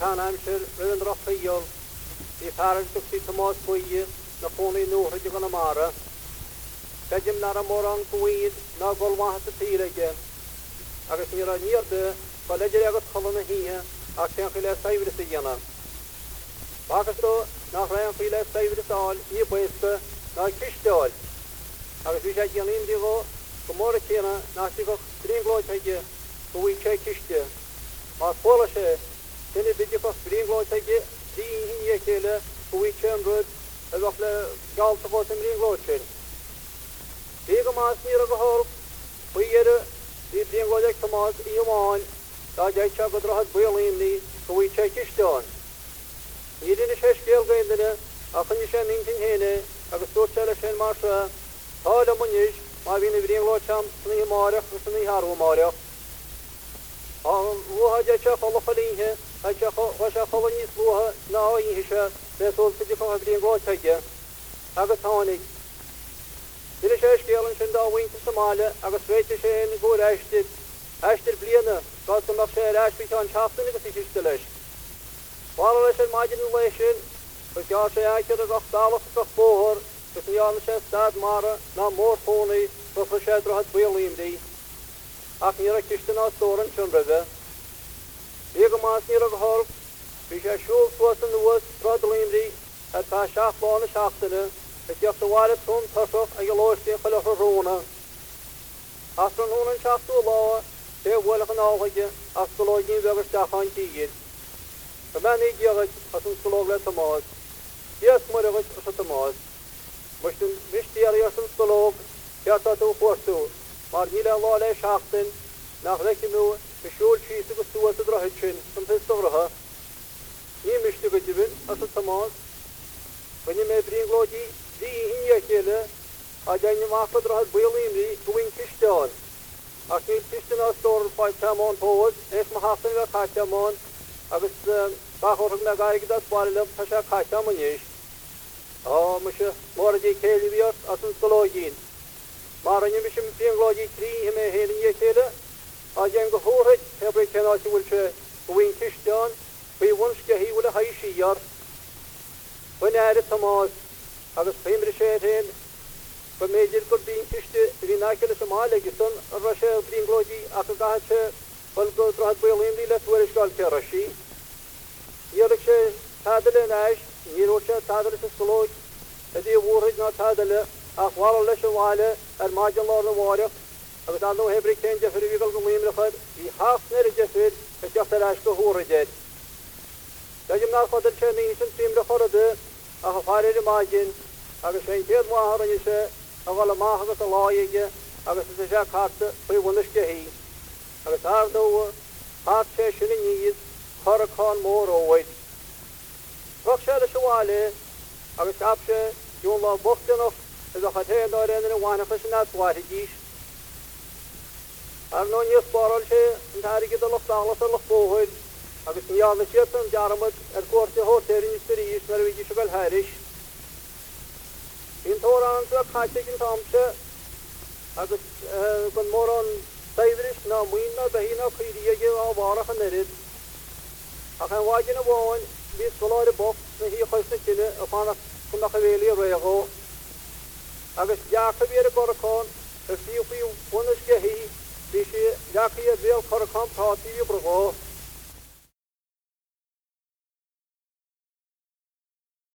can amser rydyn rochriol I farag dwch I Thomas Bwy na ffoni nhw hyd yn amara. Gydym nar am orang gwyd na golwahat y tîr egen. Agus ni rhaid ni'r dy, colegir agos cholon y hi ac sy'n chile saifr y yna. Bagas do, na rhaid chile saifr y sal I bwysga na cysdiol. Agus fi siad yn un digo, gymor y cena na sy'n goch brin glod hegi gwy che cysdi. Mas pola se, sy'n I byddi goch brin glod hegi di hin ye kele gwy che ryd y goch le gal to gos yn brin glod chen. Diga mas ni rhaid gohol, bwyr I brin glod hegi Thomas I yman, da jai cha godrahat bwylim ni gwy che cysdion. Nidin I sesgel gaindine, achan I sen intin hene, agus dod sel sen marsa, Hala munis, ma vini brin glod cham sni marach, sni haru marach. Ruha jai خلا خليه هجا خشا خلني سلوها ناوي هشا بسول تجي خبرين قوت هجا هذا ثاني ليش إيش كيالن شندا وين تسمعله أقص بيت شيء نقول أشتر بلينا قالت لك شيء أش بيتان شافتني بس يشتلش والله ليش الماجن ليشين بس يا شيء أكيد أختار تخبوهر بس يا شيء استاد مارا نامور فوني بس شيء راح تبيلين دي أخيرا كشتنا صورن شن رجع Ega maas ni rag hol, bisha shul swasan was rodlim di, at pa shach bana shachtene, at yak de walet son tasach a geloos di khala rona. After nonen shachtu law, de wala kan alge, astrologi weber stachan tigit. The man ik yagat asun stologla tamas. Yes moragat asatamas. Mustin mishtiar yasun stolog, yartatu khwastu. Mar nila law le shachten, nachrekinu بشول شيء سقط تدرى هتشين ثم تستغرها مش تقدبن أصل تماس بني ما برين لوجي دي هي كله أجاني ما قدر هاد بيلين لي كوين كشتان أكيد كشتان أستور فاي تامون فوز إيش محاصن وخا تامون أبس باخور هنا قاعد كده سوالف فشا خا تامون إيش مش مورجي كيلي بيوت أصل تلوجين مارني مش برين لوجي تري هم هيلين كله أجانك هورج هبري كناسي ولش وين كشتان في ونشك هي ولا هاي شيار ونعرف تماس هذا فهم رشيتين فميجر كل بين كشت ريناكل سمالة جسون الرشة بين غلوجي أكقاعد شيء فالقو تراهد بيلين دي لتورش قال كرشي يلك شيء تادل ناش يروشة تادل سلوج هذه ورجنا تادل أخوال الله شوالة الماج الله نوارق أبدا أنه هبري كان جفري بيقول قميم لخد يحاف نر جفر الجفر عشقه هو رجال تجمع خدر شيء نيسن تيم لخرده أخفاري الماجن أبدا شيء تيد ماهر يسا أغلا ما حقت الله يجي أبدا ستجاك هات في ونشكهي أبدا هاردو هات شيء شنينيز خرقان مور اويد رخشة لشوالي أبدا شابشة يون الله بختنخ إذا خطيه دارين وانا خشنات وارجيش أرنون يسبارل شيء نتاري كده لفتاغلة لخبوهل أبس نيال نشيطن جارمت الكورتي هو تيرين يستريش مرويجي شغل هارش إن توران سوى خاچه كن تامشه أبس كن موران سيدرش ناموين بهينا خيرية وارخ نرد أخان واجن وان بيس فلار بوك نهي خلصن كنه أفانا كنا خويلي ريغو أبس جاك بير كوركون افيو ونشكهي بيشي جاكيه بيل كوركون تاتي يبرغو